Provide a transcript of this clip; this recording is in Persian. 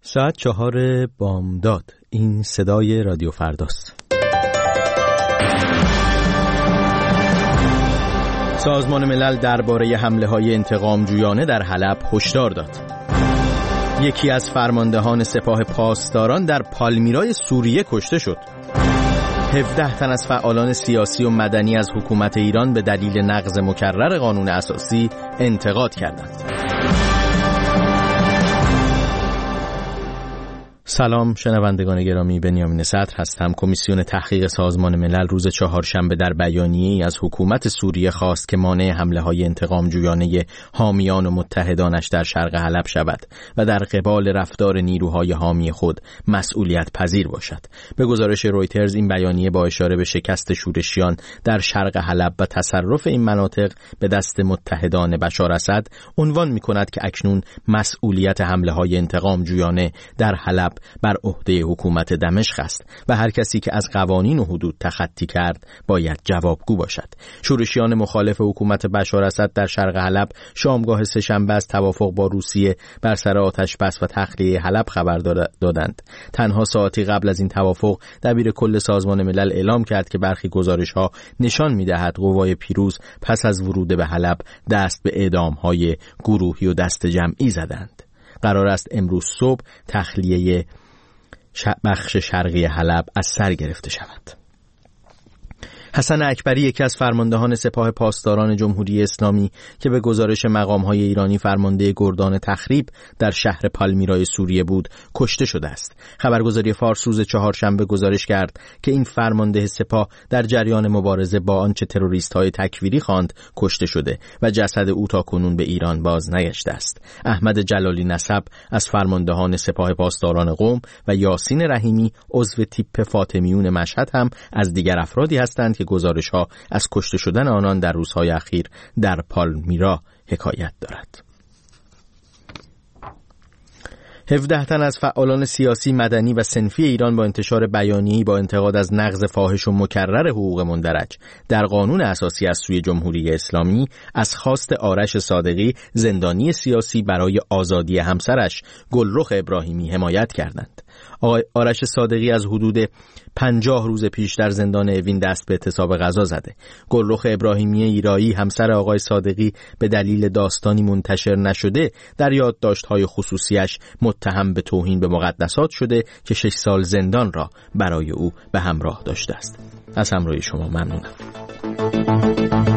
ساعت 4 بامداد. این صدای رادیو فرداست. سازمان ملل درباره حمله‌های انتقام‌جویانه در حلب هشدار داد. یکی از فرماندهان سپاه پاسداران در پالمیرای سوریه کشته شد. 17 تن از فعالان سیاسی و مدنی از حکومت ایران به دلیل نقض مکرر قانون اساسی انتقاد کردند. سلام شنوندگان گرامی، بنیامین صدر هستم. کمیسیون تحقیق سازمان ملل روز چهارشنبه در بیانیه‌ای از حکومت سوریه خواست که مانع حمله‌های انتقام‌جویانه حامیان و متحدانش در شرق حلب شود و در قبال رفتار نیروهای حامی خود مسئولیت پذیر باشد. به گزارش رویترز این بیانیه با اشاره به شکست شورشیان در شرق حلب و تصرف این مناطق به دست متحدان بشار اسد عنوان می‌کند که اکنون مسئولیت حمله‌های انتقام‌جویانه در حلب بر عهده حکومت دمشق است و هر کسی که از قوانین و حدود تخطی کرد باید جوابگو باشد. شورشیان مخالف حکومت بشار اسد در شرق حلب شامگاه سه‌شنبه از توافق با روسیه بر سر آتش‌بس و تخلیه حلب خبر دادند. تنها ساعتی قبل از این توافق دبیر کل سازمان ملل اعلام کرد که برخی گزارش‌ها نشان می‌دهد قوای پیروز پس از ورود به حلب دست به اعدام‌های گروهی و دست جمعی زدند. قرار است امروز صبح تخلیه بخش شرقی حلب از سر گرفته شود. حسن اکبری، یکی از فرماندهان سپاه پاسداران جمهوری اسلامی که به گزارش مقام‌های ایرانی فرمانده گردان تخریب در شهر پالمیرای سوریه بود، کشته شده است. خبرگزاری فارس روز چهارشنبه گزارش کرد که این فرمانده سپاه در جریان مبارزه با آنچه تروریست‌های تکفیری خواند کشته شده و جسد او تاکنون به ایران باز نگشته است. احمد جلالی نسب از فرماندهان سپاه پاسداران قم و یاسین رحیمی عضو تیپ فاطمیون مشهد هم از دیگر افرادی هستند که گزارش‌ها از کشته شدن آنان در روزهای اخیر در پالمیرا حکایت دارد. 17 تن از فعالان سیاسی، مدنی و صنفی ایران با انتشار بیانیه‌ای با انتقاد از نقض فاحش و مکرر حقوق مندرج در قانون اساسی از سوی جمهوری اسلامی از خواست آرش صادقی، زندانی سیاسی، برای آزادی همسرش گلرخ ابراهیمی حمایت کردند. آقای آرش صادقی از حدود 50 روز پیش در زندان اوین دست به اعتصاب غذا زده. گلرخ ابراهیمی ایرایی، همسر آقای صادقی، به دلیل داستانی منتشر نشده در یادداشت‌های خصوصیش متهم به توهین به مقدسات شده که 6 سال زندان را برای او به همراه داشته است. از همراهی شما ممنونم.